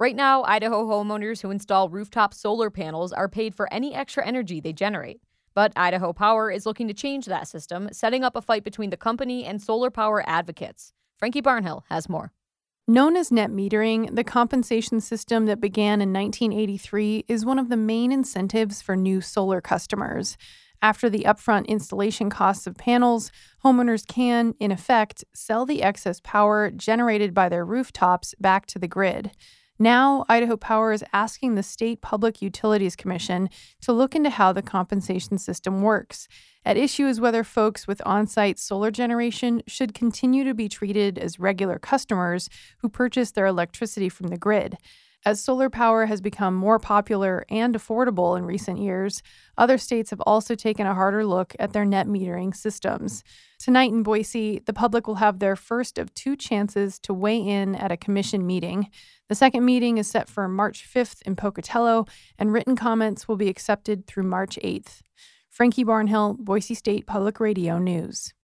Right now, Idaho homeowners who install rooftop solar panels are paid for any extra energy they generate. But Idaho Power is looking to change that system, setting up a fight between the company and solar power advocates. Frankie Barnhill has more. Known as net metering, the compensation system that began in 1983 is one of the main incentives for new solar customers. After the upfront installation costs of panels, homeowners can, in effect, sell the excess power generated by their rooftops back to the grid. Now, Idaho Power is asking the State Public Utilities Commission to look into how the compensation system works. At issue is whether folks with on-site solar generation should continue to be treated as regular customers who purchase their electricity from the grid. As solar power has become more popular and affordable in recent years, other states have also taken a harder look at their net metering systems. Tonight in Boise, the public will have their first of two chances to weigh in at a commission meeting. The second meeting is set for March 5th in Pocatello, and written comments will be accepted through March 8th. Frankie Barnhill, Boise State Public Radio News.